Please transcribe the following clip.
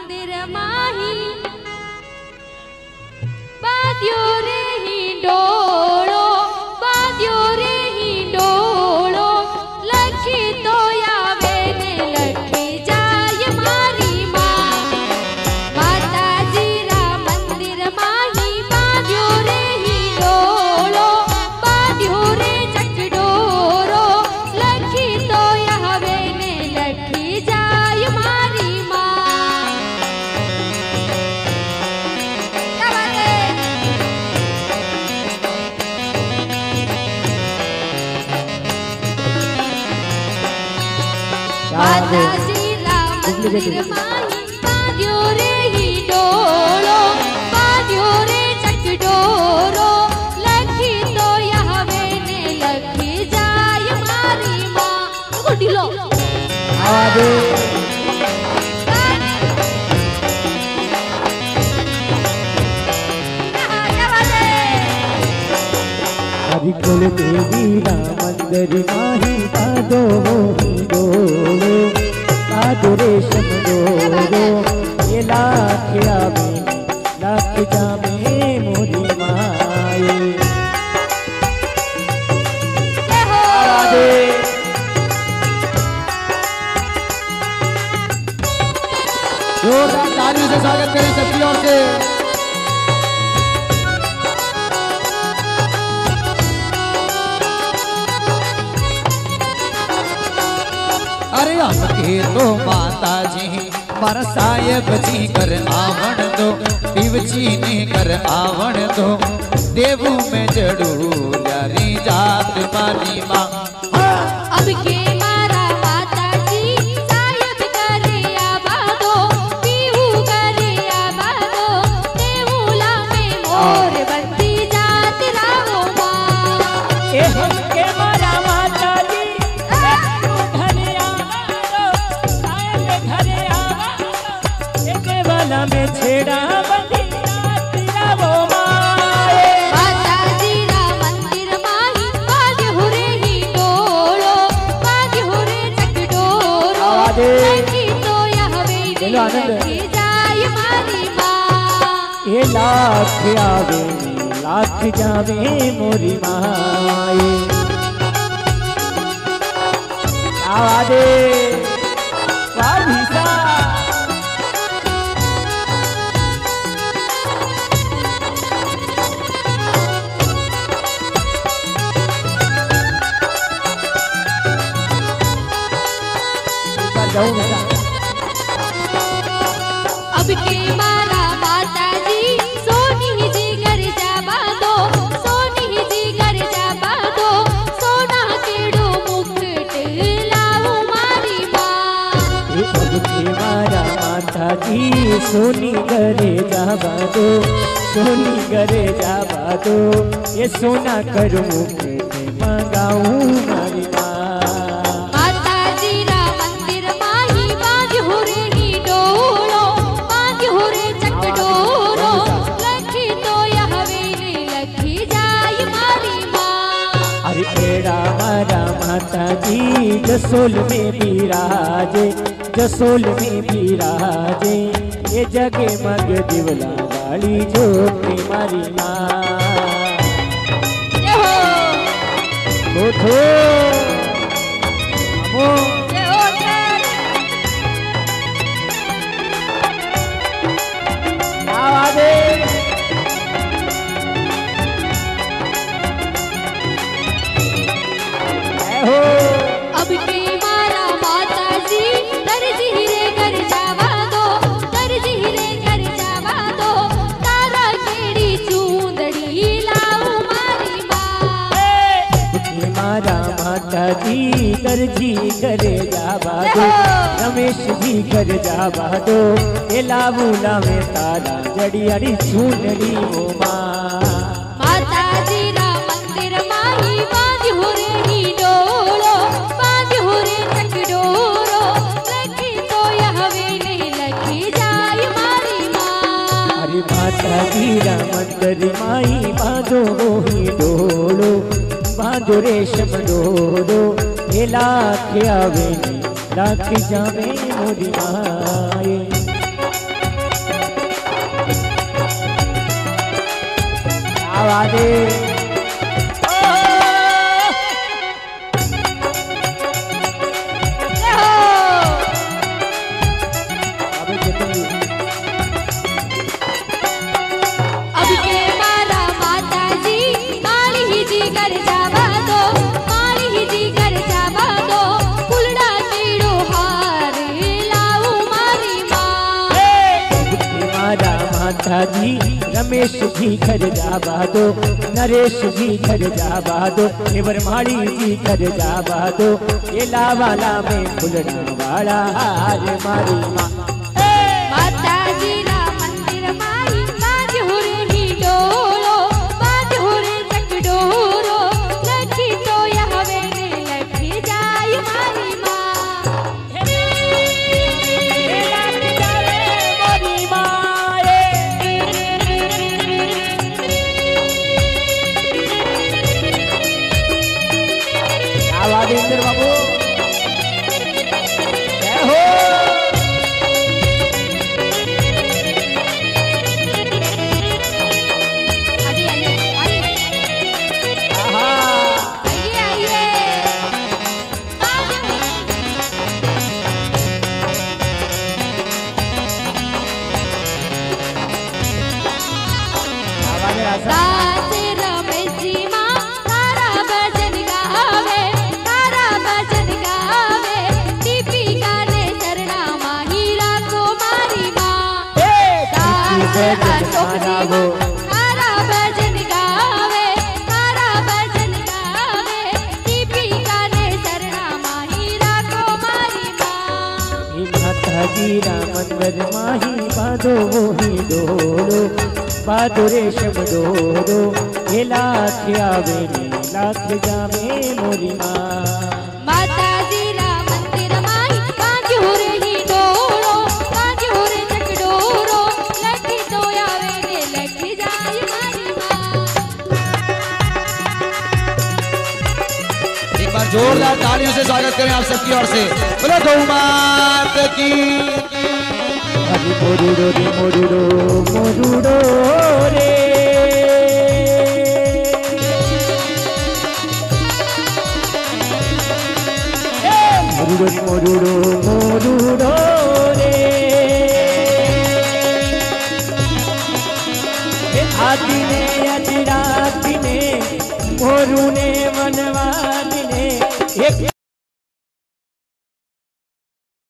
मंदिर माही बाद्यो रे ही डोलो बाद्यो रे ही डोलो लखी तो आवे ने लखी जाय मारी मां माता जी रा मंदिर माही बाद्यो रे ही डोलो बाद्यो रे चकडोरो लखी तो आवे ने लखी जाय मारी मां। क्या बात है? माता जी रा मंदिर माही बाद्यो रे ही डोलो बाद्यो रे चकडोरो लखी तो आवे ने लखी जाय मारी मां। गुडी लो आवे हरि कुल देवी रा मंदिर माही बादो मोही डोलो बादो रेशम डोलो ये लाख आवे लाख जामे मोरी माए। जोरदार तालियों से स्वागत करें सबकी ओर से। अरे हमके तो माता जी मारा साहेब जी कर आवण दो शिवजी ने कर आवण दो देवू में जड़ू यारी जात मारी माँ। अब के मारा माता जी साहेब करे आबादो पीहू करे आबादो देवूला में मोर बंदी जात राहो मां। ए हमके मारा माता जी घरे आवो साहेब घरे आवो एक वाला में छेड़ा बंदी जात राहो माए। माता जी रा मंदिर माही बाद्यो रे ही डोलो बाद्यो रे चकडोरो लखी तो आवे ने लखी जाय मारी मां। ये लाख आवे लाख जावे मोरी माए। आवादे स्वाभिसा अब के मारा माता जी सोनी जी घर जाबा दो सोनी जी घर जाबा दो सोना केड़ो मुकुट लाओ मारी मां। मारा माता जी सोनी घरे जाबा दो सोनी घरे जाबा दो ये सोना करूं मुकुट मंगाऊं मारी माँ। माता जी रा मंदिर माही बाद्यो रे ही डोलो बाद्यो रे चकडोरो लखी तो आवे ने लखी जाय मारी मां। अरे एड़ा मारा माता जी जसोल में बिराजे जसोल में बिराजे ये जगे मग दिवला वाली ज्योति मारी माँ। जय हो उठो अमो जय हो जय। आवाज़े जय हो। अब के मारा माता जी दर्जी रे घर जावा दो दर्जी रे घर जावा दो तारा केड़ी चूंदड़ी लाओ मारी मां। मारा माता जी दर्जी करे जावा दो रमेश जी कर जावा दो ये लाबूला में तारा जड़ी अड़ी चूनड़ी वो माँ। माता जी रा मंदिर माही बाद्यो रे ही डोलो बाद्यो रे चकडोरो लखी तो आवे ने लखी जाय मारी मां। अरे माता जी रा मंदिर माई बांधो मोही डोलो बांधो रेशम डोलो ये लाख आवे लाख जावे मोरी माए। रे अब के मारा माता जी काली ही जी कर जावा दो, काली ही जी कर जावा दो, फुलड़ा कीड़ो हार लाऊ मारी माँ। मारा माता जी रमेश जी घर जावा दो, नरेश जी घर जावा दो, वरमाली जी घर जावा दो, ये लावाला में फुलड़ा वाला हार मारी माँ। माता जी रा मंदिर माई बाजू रे ही डोरो, बाजू रे चक डोरो, लखी तो यहवे ने लखी जाय मारी माँ। देवेंद्र बाबू जय हो। आइए आइए आहा आइए आइए आवाज आसा सास रमेश जी माँ तारा भजन गावे, तारा भजन गावे, दीपिका ने शरणा माही राखो मारी माँ। सास अशोक जी माँ तारा भजन गावे, तारा भजन गावे, दीपिका ने शरणा माही राखो मारी माँ। माता जी मंदिर माही बांधो मोही डोलो, बाधो रेशम डोरो, ये लाख आवे ने लाख जावे मोरी माँ। माता जी रा मंदिर माई बाजू रे ही डोरो, बाजू रे चक डोरो, लखी तो आवे ने लखी जाय मारी माँ। एक बार जोरदार तालियों से स्वागत करें आप सबकी ओर से। बोलो गौ माता की। हरि मोरुडो रे मोरुडो मोरुडो